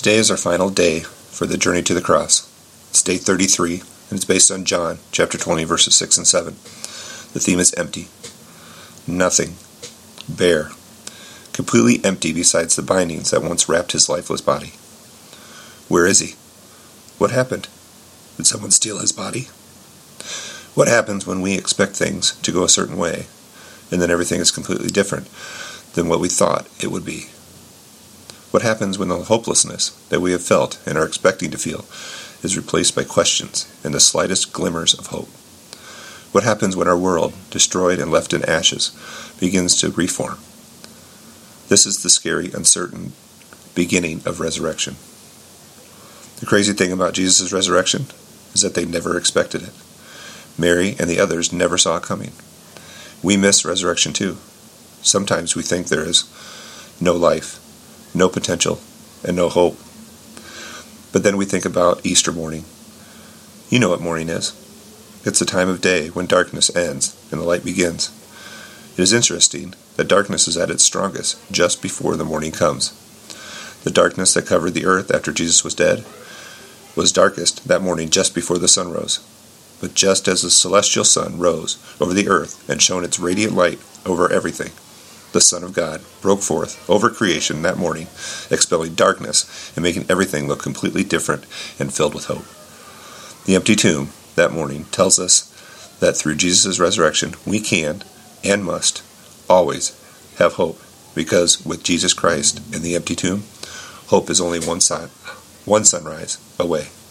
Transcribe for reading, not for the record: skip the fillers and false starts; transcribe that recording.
Today is our final day for the journey to the cross. It's day 33, and it's based on John chapter 20, verses 6 and 7. The theme is empty. Nothing. Bare. Completely empty besides the bindings that once wrapped his lifeless body. Where is he? What happened? Did someone steal his body? What happens when we expect things to go a certain way, and then everything is completely different than what we thought it would be? What happens when the hopelessness that we have felt and are expecting to feel is replaced by questions and the slightest glimmers of hope? What happens when our world, destroyed and left in ashes, begins to reform? This is the scary, uncertain beginning of resurrection. The crazy thing about Jesus' resurrection is that they never expected it. Mary and the others never saw it coming. We miss resurrection too. Sometimes we think there is no life, no potential, and no hope. But then we think about Easter morning. You know what morning is. It's the time of day when darkness ends and the light begins. It is interesting that darkness is at its strongest just before the morning comes. The darkness that covered the earth after Jesus was dead was darkest that morning just before the sun rose. But just as the celestial sun rose over the earth and shone its radiant light over everything, the Son of God broke forth over creation that morning, expelling darkness and making everything look completely different and filled with hope. The empty tomb that morning tells us that through Jesus' resurrection we can and must always have hope, because with Jesus Christ in the empty tomb, hope is only one sunrise away.